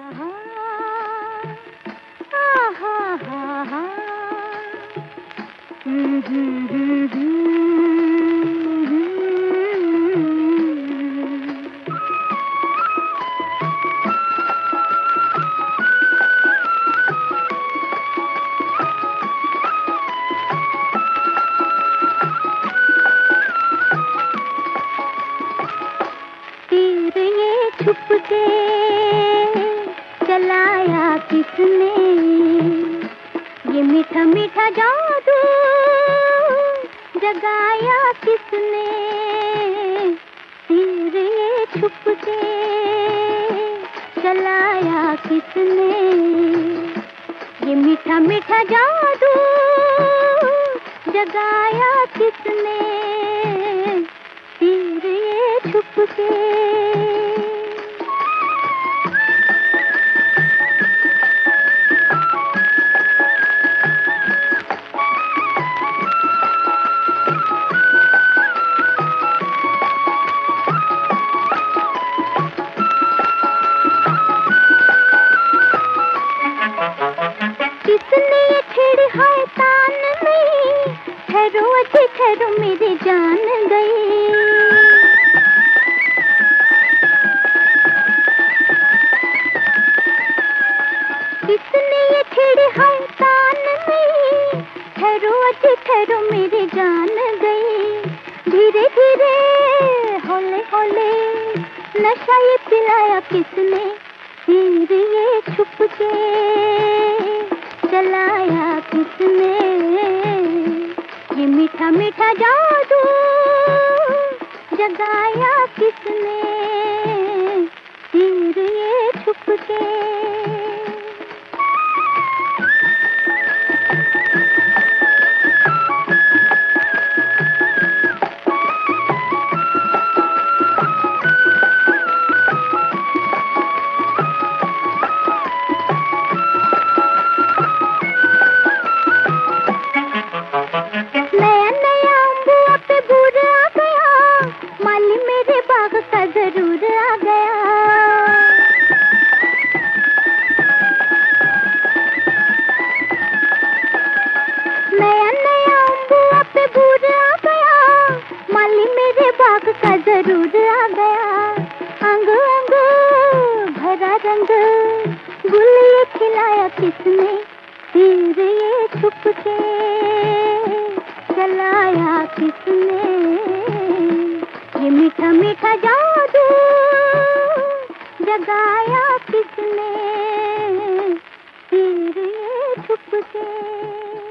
तीर ये छुप के चलाया किसने, ये मीठा मीठा जादू जगाया किसने। तीर ये छुप के चलाया किसने, ये मीठा मीठा जादू जगाया किसने। तीर ये छुप के किसने ये छेड़ी है तान में, ठहरो अजी ठहरो मेरी जान गई। किसने ये छेड़ी है तान में, ठहरो अजी ठहरो मेरी जान गई। धीरे धीरे हौले हौले नशा ये पिलाया किसने। तीर ये छुप के चलाया किसने, ये मीठा मीठा जादू जगाया किसने। तीर ये छुप के जरूर आ गया। नया नया अम्बुआ पे बूर आ गया, माली मेरे बाग का जरूर आ गया। अंग अंग भरा रंग गुल ये खिलाया किसने। तीर ये छुप के चलाया किसने, ये मीठा मीठा जादू जगाया किसने। तीर ये छुप के